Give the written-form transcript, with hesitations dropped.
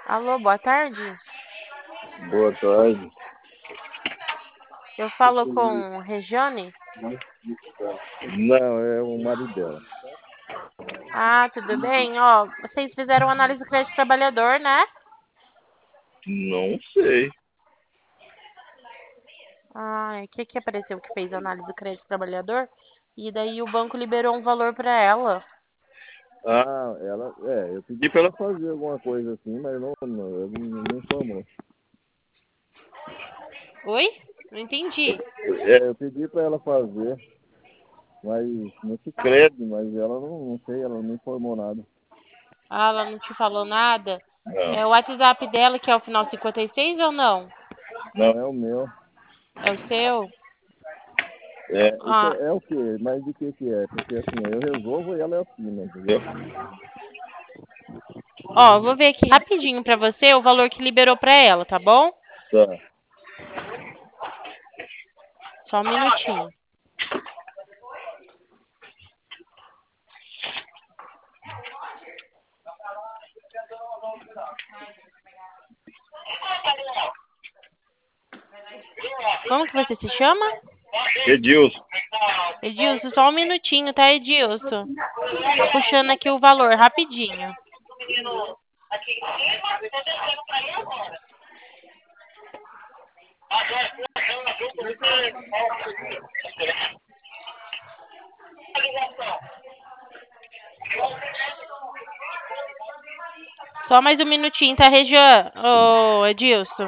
Alô, boa tarde. Boa tarde. Eu falo com Regiane. Não, é o marido dela. Ah, tudo bem? Ó, vocês fizeram análise do crédito trabalhador, né? Não sei. Ah, o que apareceu que fez a análise do crédito trabalhador? E daí o banco liberou um valor para ela. Ah, eu pedi pra ela fazer alguma coisa assim, mas não informou. Oi? Não entendi. Eu pedi pra ela fazer, mas nesse crédito, mas ela não sei, ela não informou nada. Ah, ela não te falou nada? Não, É o WhatsApp dela que é o final 56 ou não? não é o meu. É o seu? Isso Ah, é o quê? Mas de que é? Porque assim, eu resolvo e ela assina, entendeu? ó, eu vou ver aqui rapidinho pra você o valor que liberou pra ela, tá bom? Tá. Só um minutinho. Como que você se chama? Edilson. Edilson, só um minutinho, tá, Edilson? Tô puxando aqui o valor rapidinho. Só mais um minutinho, tá, Regiane? Ô, Edilson.